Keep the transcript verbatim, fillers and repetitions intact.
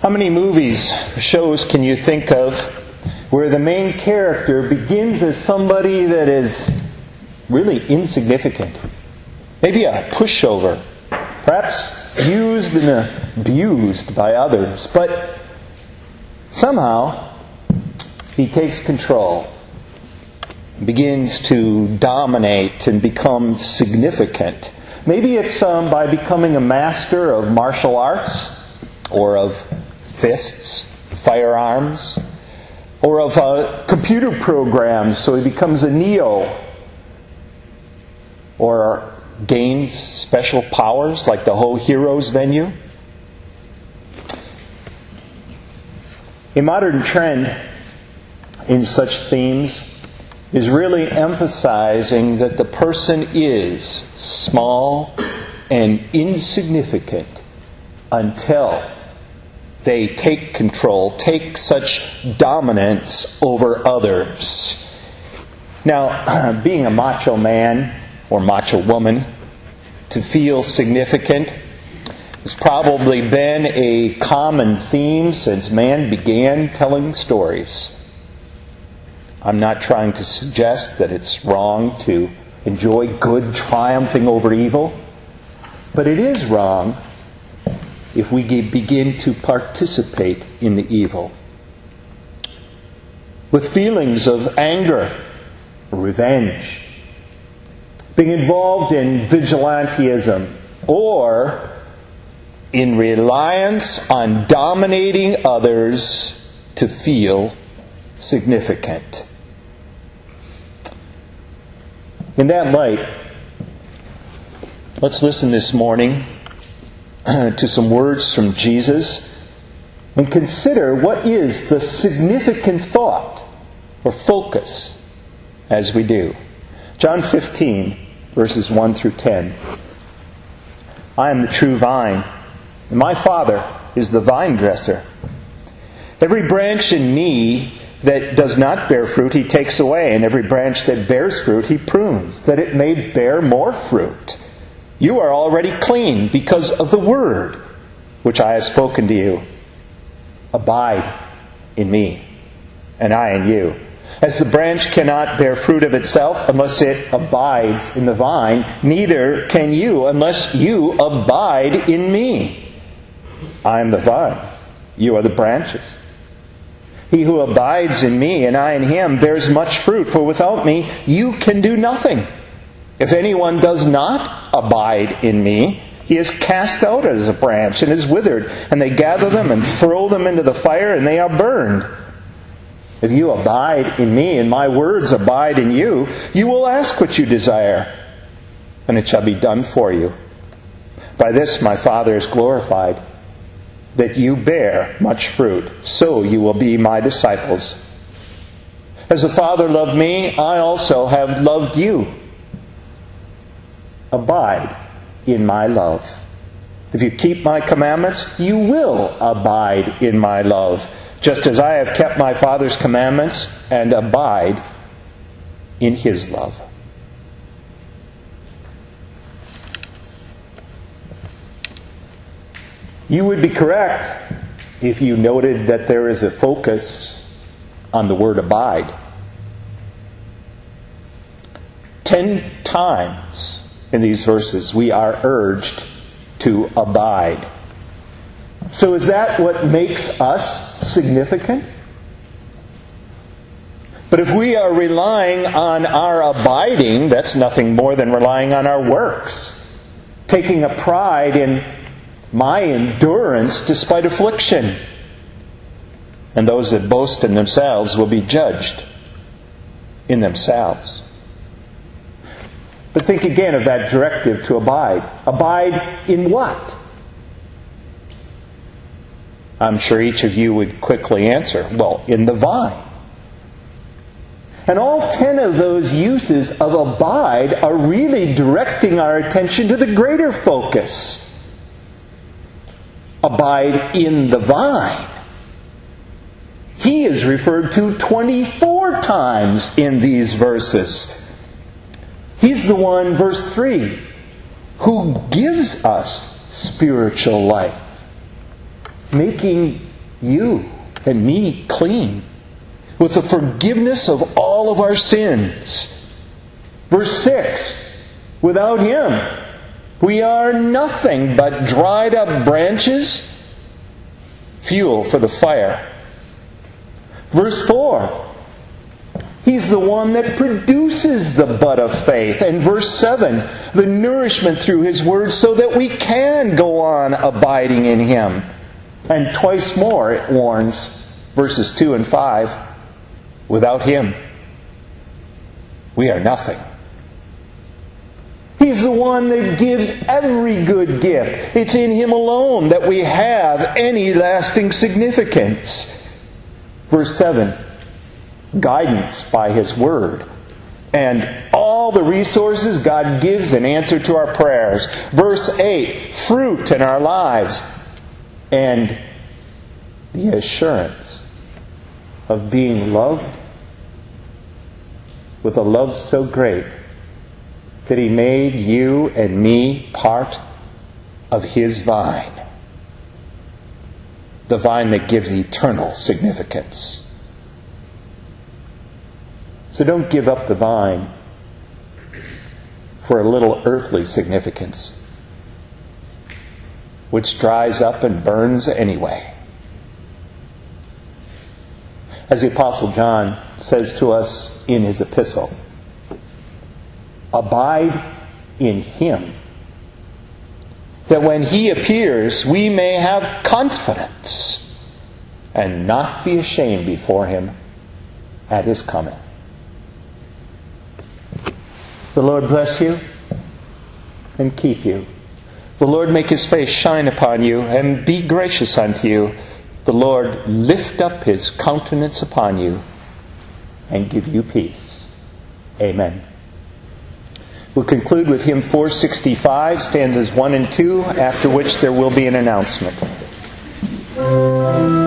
How many movies, shows can you think of where the main character begins as somebody that is really insignificant? Maybe a pushover, perhaps used and abused by others, but somehow he takes control, begins to dominate and become significant. Maybe it's um, by becoming a master of martial arts, or of fists, firearms, or of uh, computer programs, so he becomes a Neo, or gains special powers like the whole Heroes venue. A modern trend in such themes is really emphasizing that the person is small and insignificant until they take control, take such dominance over others. Now, being a macho man or macho woman, to feel significant has probably been a common theme since man began telling stories. I'm not trying to suggest that it's wrong to enjoy good triumphing over evil, but it is wrong if we begin to participate in the evil with feelings of anger, revenge, being involved in vigilantism, or in reliance on dominating others to feel significant. In that light, let's listen this morning to some words from Jesus and consider what is the significant thought or focus as we do. John fifteen, verses one through ten. I am the true vine, and my Father is the vine dresser. Every branch in me that does not bear fruit, he takes away, and every branch that bears fruit, he prunes, that it may bear more fruit. You are already clean because of the word which I have spoken to you. Abide in me, and I in you. As the branch cannot bear fruit of itself unless it abides in the vine, neither can you unless you abide in me. I am the vine, you are the branches. He who abides in me and I in him bears much fruit, for without me you can do nothing. If anyone does not abide in me, he is cast out as a branch and is withered, and they gather them and throw them into the fire, and they are burned. If you abide in me and my words abide in you, you will ask what you desire, and it shall be done for you. By this my Father is glorified, that you bear much fruit, so you will be my disciples. As the Father loved me, I also have loved you. Abide in my love. If you keep my commandments, you will abide in my love, just as I have kept my Father's commandments and abide in his love. You would be correct if you noted that there is a focus on the word abide. Ten times in these verses we are urged to abide. So is that what makes us significant? But if we are relying on our abiding, that's nothing more than relying on our works. Taking a pride in my endurance despite affliction. And those that boast in themselves will be judged in themselves. But think again of that directive to abide. Abide in what? I'm sure each of you would quickly answer, well, in the vine. And all ten of those uses of abide are really directing our attention to the greater focus. Abide in the vine. He is referred to twenty-four times in these verses. He's the one, verse three, who gives us spiritual life, making you and me clean, with the forgiveness of all of our sins. Verse six, without Him, we are nothing but dried up branches, fuel for the fire. Verse four, He's the one that produces the bud of faith. And verse seven, the nourishment through His Word so that we can go on abiding in Him. And twice more it warns, verses two and five, without Him, we are nothing. He's the one that gives every good gift. It's in Him alone that we have any lasting significance. Verse seven, guidance by His Word, and all the resources God gives in answer to our prayers. Verse eight, fruit in our lives, and the assurance of being loved with a love so great that He made you and me part of His vine, the vine that gives eternal significance. So don't give up the vine for a little earthly significance, which dries up and burns anyway. As the Apostle John says to us in his epistle, abide in Him, that when He appears, we may have confidence and not be ashamed before Him at His coming. The Lord bless you and keep you. The Lord make His face shine upon you and be gracious unto you. The Lord lift up His countenance upon you and give you peace. Amen. We'll conclude with hymn four sixty-five, stanzas one and two, after which there will be an announcement.